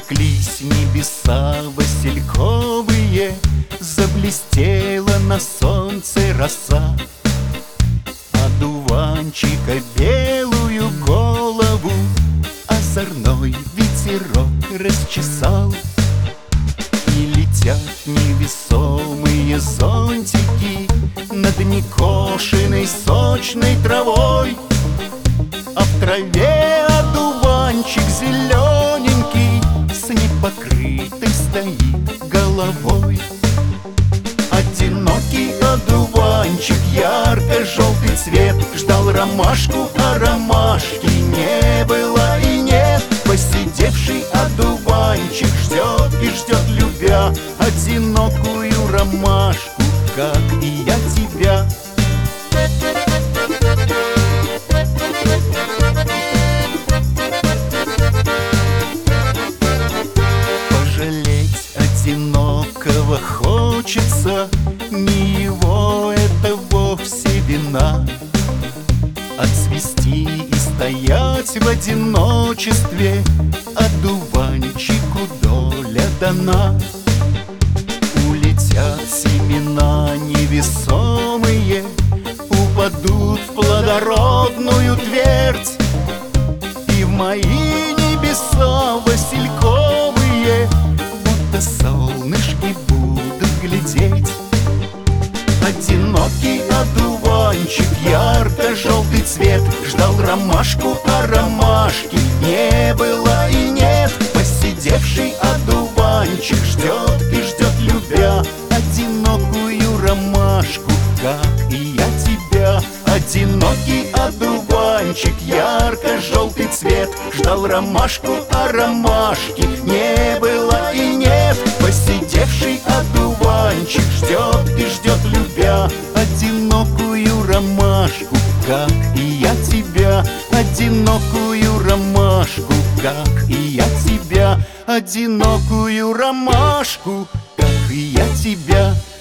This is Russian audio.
Запеклись небеса васильковые, заблестела на солнце роса. Одуванчика белую голову озорной ветерок расчесал. И летят невесомые зонтики над некошенной сочной травой. А в траве одуванчик зелененький с непокрытой стоит головой. Одинокий одуванчик, ярко-желтый цвет, ждал ромашку, а ромашки не было и нет. Посидевший одуванчик ждет и ждет, любя одинокую ромашку, как и я тебя. Пожалеть одинокого хочется, не его это вовсе вина. Отцвести и стоять в одиночестве одуванчику доля дана. Улетят семена невесомые, упадут в плодородную твердь, и в мои небеса васильковые будто солнышки будут глядеть. Одинокий одуванчик, ярко-желтый цвет, ждал ромашку, а ромашки не было и нет. Посидевший одуванчик ждет и ждет, любя одинокую ромашку, как и я тебя. Одинокий одуванчик, ярко-желтый цвет, ждал ромашку, а ромашки не было и нет. Посидевший одуванчик ждет и ждет, любя одинокую ромашку, как и я тебя. Одинокую ромашку, как и я тебя. Одинокую ромашку, как и я тебя.